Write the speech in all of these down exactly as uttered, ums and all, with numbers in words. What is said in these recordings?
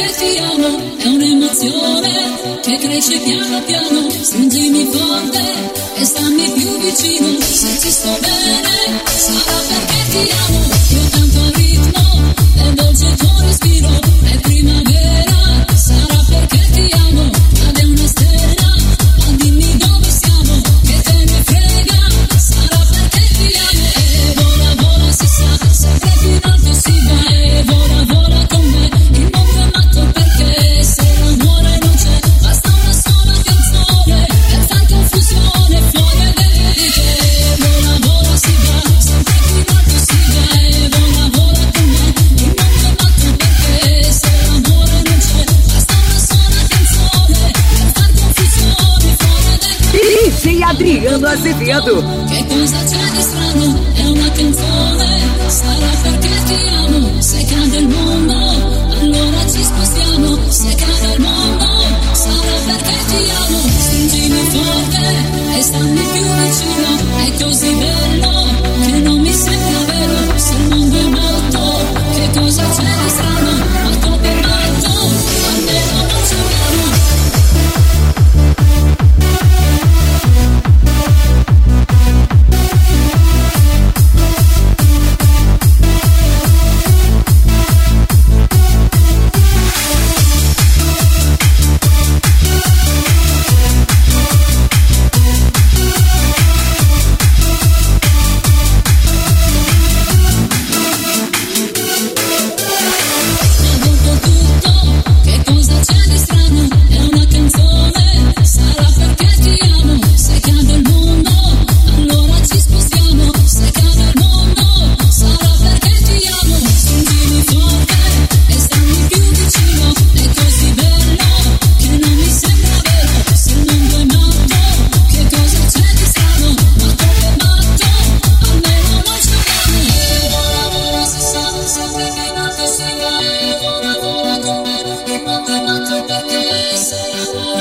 perché ti amo, è un'emozione che cresce piano piano. Stringimi forte e stammi più vicino. Se ci sto bene, sarà perché ti amo. Io canto al ritmo, è dolce il tuo respiro, è primavera, sarà perché ti amo. Cade una stella, ma dimmi dove siamo, che te ne frega, sarà perché ti amo. E vola, vola, si sa, sempre più in alto si va. E vola, vola con me, il mondo è matto perché se l'amore non c'è, basta una sola canzone per far confusione fuori e dentro di te. E vola, vola, si va, sempre più in alto si va. E vola, vola con me, il mondo è matto perché se l'amore non c'è, basta una sola canzone per far confusione fuori e dentro di te. D J Adriano Azevedo. Che cosa c'è di strano? È una canzone, sarà perché ti amo. Se cade il mondo, allora ci spostiamo. Se cade il mondo, sarà perché ti amo. Stringimi forte e stammi più vicino. È così bello che non mi sembra vero. Se il mondo è matto, che cosa c'è di strano? Matto per matto, almeno non ci vero.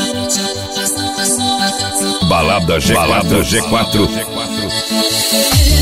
Balada G quatro. Balada G quatro.